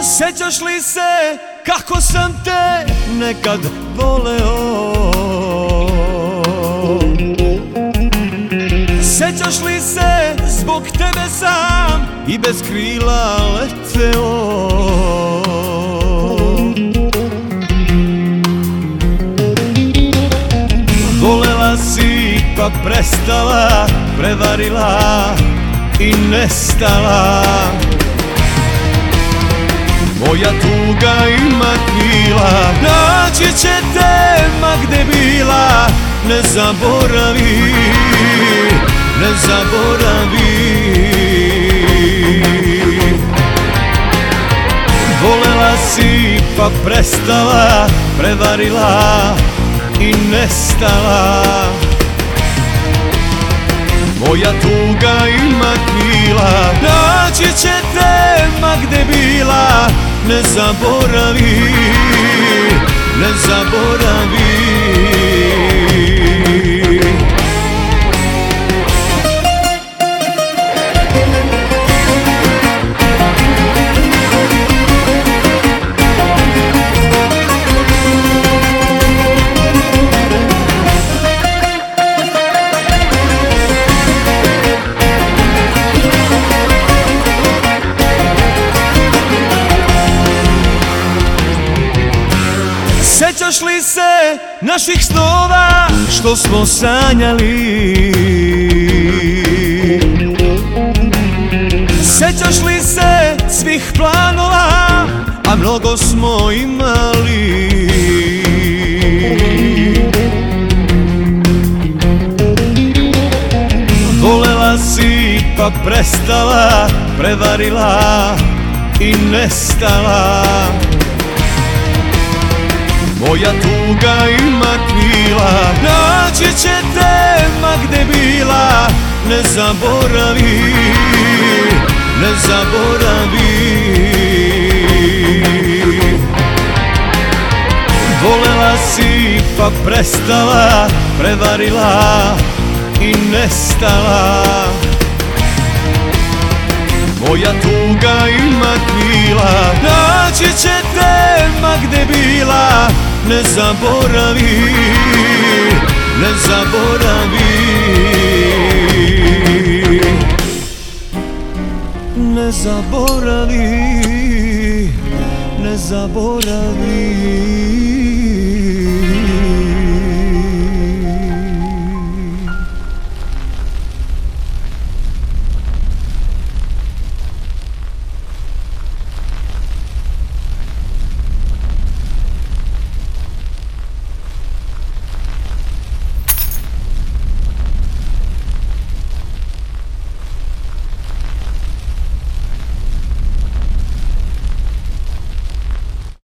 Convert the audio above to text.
Sećaš li se kako sam te nekad voleo? Sećaš li se zbog tebe sam i bez krila leteo? Volela si pa prestala, prevarila i nestala. Moja tuga ima krila, naći će te ma gde bila. Ne zaboravi, ne zaboravi. Volela si pa prestala, prevarila i nestala. Moja tuga ima krila, naći će te ma gde bila. Ne zaboravi, ne zaboravi. Sećaš li se naših snova što smo sanjali? Sećaš li se svih planova, a mnogo smo imali? Volela si pa prestala, prevarila i nestala. Moja tuga ima krila, naći će te ma gde bila. Ne zaboravi, ne zaboravi. Volela si pa prestala, prevarila i nestala. Moja tuga ima krila, naći će te ma gde bila. Ne zaboravi, ne zaboravi. Ne zaboravi, ne zaboravi.